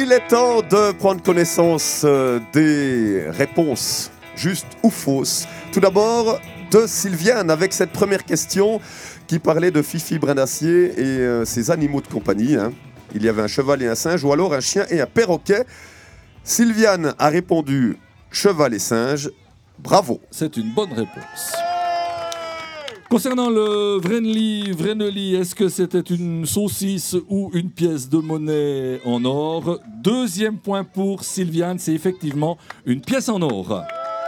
Il est temps de prendre connaissance des réponses justes ou fausses. Tout d'abord, de Sylviane avec cette première question qui parlait de Fifi Brindacier et ses animaux de compagnie. Il y avait un cheval et un singe ou alors un chien et un perroquet. Sylviane a répondu cheval et singe. Bravo. C'est une bonne réponse. Concernant le Vreneli, est-ce que c'était une saucisse ou une pièce de monnaie en or? Deuxième point pour Sylviane, c'est effectivement une pièce en or.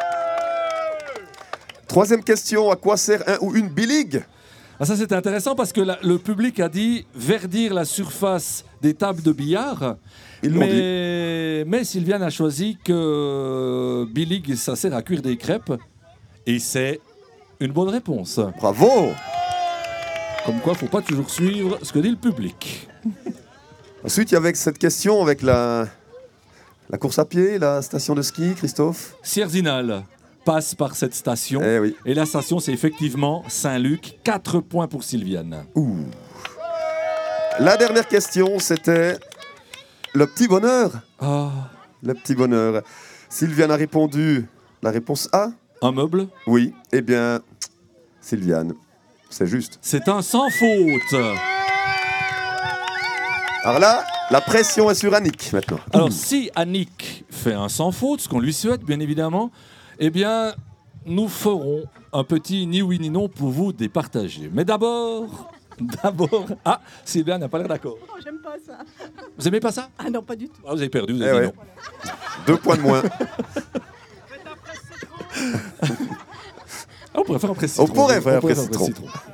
Troisième question, à quoi sert un ou une bilig? Ça c'est intéressant parce que le public a dit verdir la surface des tables de billard. Mais Sylviane a choisi que bilig, ça sert à cuire des crêpes. Et c'est une bonne réponse. Bravo. Comme quoi, il ne faut pas toujours suivre ce que dit le public. Ensuite, il y avait cette question avec la course à pied, la station de ski, Christophe. Sierzinal passe par cette station. Oui. Et la station, c'est effectivement Saint-Luc. 4 points pour Sylviane. Ouh. La dernière question, c'était le petit bonheur. Le petit bonheur. Sylviane a répondu la réponse A. Un meuble? Oui. Eh bien, Sylviane, c'est juste. C'est un sans faute. Alors là, la pression est sur Annick maintenant. Alors, si Annick fait un sans faute, ce qu'on lui souhaite, bien évidemment, eh bien, nous ferons un petit ni oui ni non pour vous départager. Mais d'abord... Ah, Sylviane n'a pas l'air d'accord. Non, j'aime pas ça. Vous aimez pas ça? Ah non, pas du tout. Vous avez perdu, vous avez dit non. 2 points de moins. On pourrait faire un presse citron. On pourrait faire un presse citron.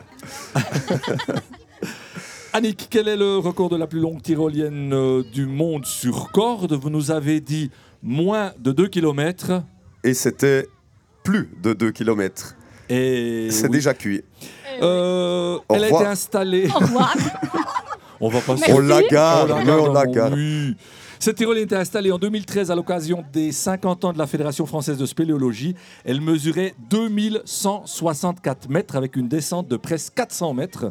Annick, quel est le record de la plus longue tyrolienne du monde sur corde? Vous nous avez dit moins de 2 km. Et c'était plus de 2 km. Et c'est déjà cuit. Elle a été installée. Au revoir. On va pas. On la garde. Oui. Cette tyrolienne était installée en 2013 à l'occasion des 50 ans de la Fédération française de spéléologie. Elle mesurait 2164 mètres avec une descente de presque 400 mètres.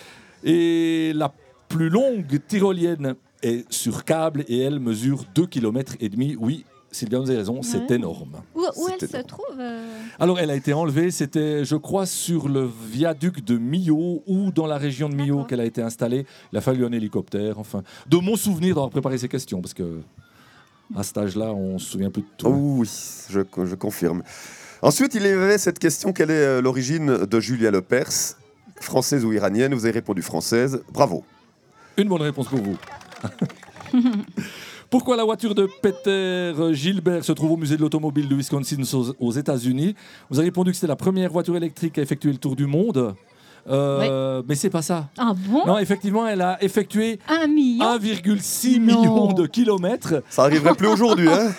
Et la plus longue tyrolienne est sur câble et elle mesure 2,5 km. Oui, Sylviane, vous avez raison, c'est énorme. Où elle se trouve Alors, elle a été enlevée, c'était, je crois, sur le viaduc de Millau ou dans la région de Millau qu'elle a été installée. Il a fallu un hélicoptère, enfin. De mon souvenir d'avoir préparé ces questions, parce que à cet âge-là, on se souvient plus de tout. Oh oui, je confirme. Ensuite, il y avait cette question, quelle est l'origine de Julia Lepers? Française ou iranienne? Vous avez répondu française. Bravo. Une bonne réponse pour vous. Pourquoi la voiture de Peter Gilbert se trouve au musée de l'automobile de Wisconsin aux États-Unis? Vous avez répondu que c'était la première voiture électrique à effectuer le tour du monde. Mais c'est pas ça. Ah bon? Non, effectivement, elle a effectué 1,6 million de kilomètres. Ça arriverait plus aujourd'hui, hein?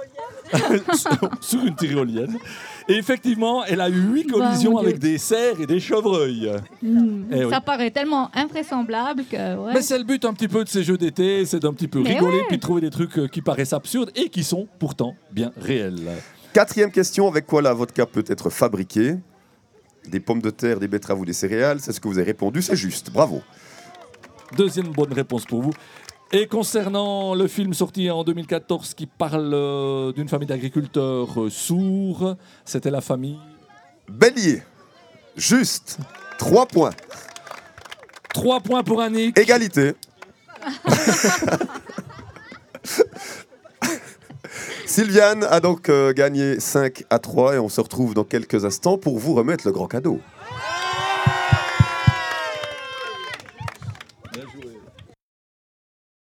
Sur une tyrolienne. Et effectivement, elle a eu 8 collisions avec des cerfs et des chevreuils. Ça paraît tellement invraisemblable que... Ouais. Mais c'est le but un petit peu de ces jeux d'été, c'est d'un petit peu rigoler puis de trouver des trucs qui paraissent absurdes et qui sont pourtant bien réels. 4e question, avec quoi la vodka peut être fabriquée? Des pommes de terre, des betteraves ou des céréales? C'est ce que vous avez répondu, c'est juste. Bravo. Deuxième bonne réponse pour vous. Et concernant le film sorti en 2014 qui parle d'une famille d'agriculteurs sourds, c'était la famille... Bélier. Juste. 3 points. 3 points pour Annick. Égalité. Sylviane a donc gagné 5-3 et on se retrouve dans quelques instants pour vous remettre le grand cadeau.